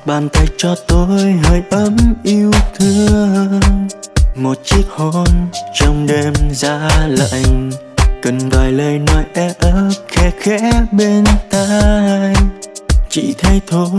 bàn tay cho tôi hơi ấm yêu thương. Một chiếc hôn trong đêm giá lạnh, cần vài lời nói e ấp khe khẽ bên tai, chỉ thế thôi.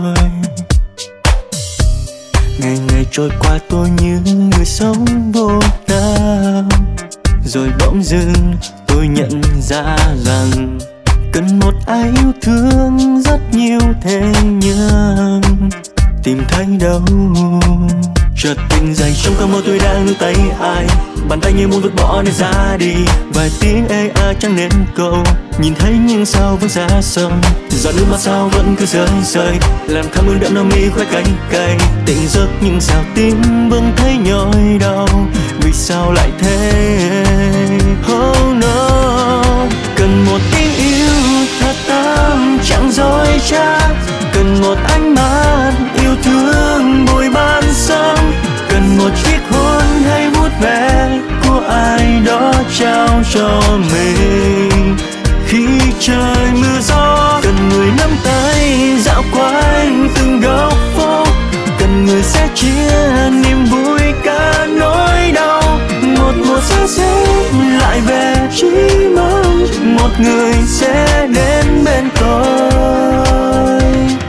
Ngày ngày trôi qua tôi như người sống vô tâm, rồi bỗng dưng tôi nhận ra rằng cần một ai yêu thương rất nhiều thế nhưng tìm thấy đâu. Chợt tỉnh dậy trong cơn mơ tôi đang níu tay ai, bàn tay như muốn vứt bỏ để ra đi. Vài tiếng ê a chẳng nên câu, nhìn thấy nhưng sao vẫn xa sông. Giọt nước mắt sao vẫn cứ rơi rơi, làm thắm hương đậm nồng mi khoe cay cay. Tỉnh giấc nhưng sao tim vẫn thấy nhói đau, vì sao lại thế? Oh no, cần một tiếng yêu thật tâm chẳng dối trá, cần một ánh mắt yêu thương bồi ban sớm, cần một chiếc hôn hay vuốt ve của ai đó trao cho mình. Khi trời mưa gió, cần người nắm tay dạo quanh từng góc phố, cần người sẽ chia niềm vui cả nỗi đau. Một mùa xa xếp lại về chỉ mong một người sẽ đến bên tôi.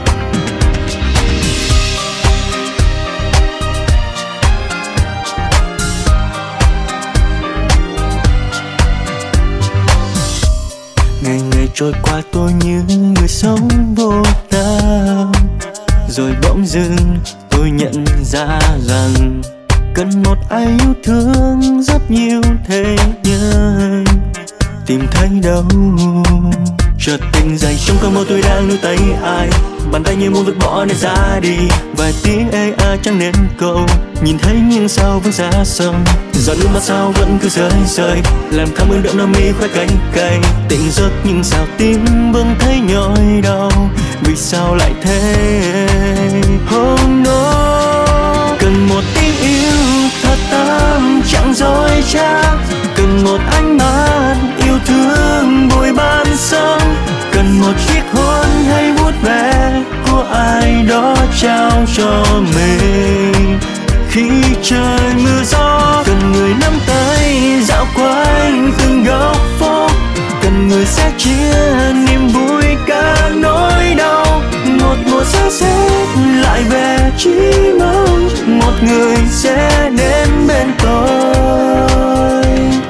Ngày ngày trôi qua tôi như người sống vô tâm, rồi bỗng dưng tôi nhận ra rằng cần một ai yêu thương rất nhiều thế nhưng tìm thấy đâu. Chợt tỉnh dậy trong cơn mơ tôi đang níu tay ai, bàn tay như muốn vứt bỏ để ra đi. Vài tiếng ê a chẳng nên câu, nhìn thấy nhưng sao vẫn xa sông. Giọt nước mắt sao vẫn cứ rơi rơi, làm thắm hương đậm nồng mi khoe cay cay. Tỉnh giấc nhưng sao tim vẫn thấy nhói đau, vì sao lại thế? Oh no, cần một tiếng yêu thật tâm chẳng dối trá, cần một ánh mắt yêu thương bồi ban sớm, cần một chiếc hôn hay vuốt ve của ai đó trao cho mình. Khi trời mưa gió, cần người nắm tay dạo quanh từng góc phố, cần người sẽ chia niềm vui cả nỗi đau. Một mùa xa xếp lại về chỉ mong một người sẽ đến bên tôi.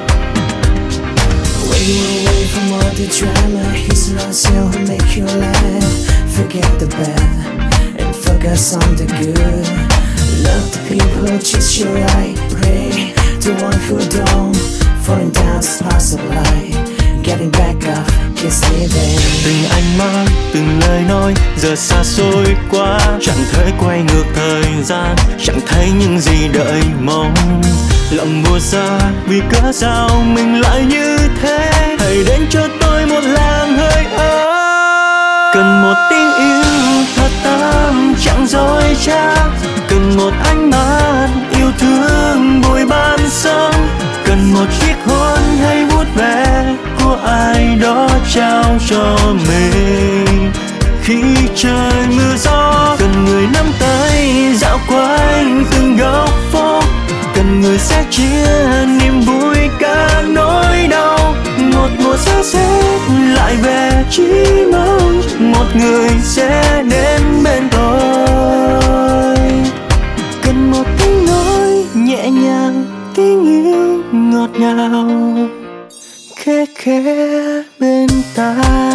Way away from all the drama, he's not so who make you laugh. Forget the bad and focus on the good. Love the people, choose your right. Pray to one who don't falling down is possible. Getting back up, kiss me then. Từng ánh mắt, từng lời nói giờ xa xôi quá, chẳng thể quay ngược thời gian, chẳng thấy những gì đợi mong. Lòng buồn xa vì cớ sao mình lại như thế, hãy đến cho tôi một làn hơi ấm. Cần một tiếng yêu thật tâm chẳng dối trá, cần một ánh mắt yêu thương bồi ban sớm, cần một chiếc hôn hay vuốt ve của ai đó trao cho mình. Khi trời mưa gió, cần người nắm tay dạo quanh từng góc phố, cần người sẽ chia niềm vui cả nỗi đau. Một mùa xa xếp lại về chỉ mong một người sẽ đến bên tôi. Cần một tiếng nói nhẹ nhàng, tiếng yêu ngọt ngào khẽ khẽ bên tai.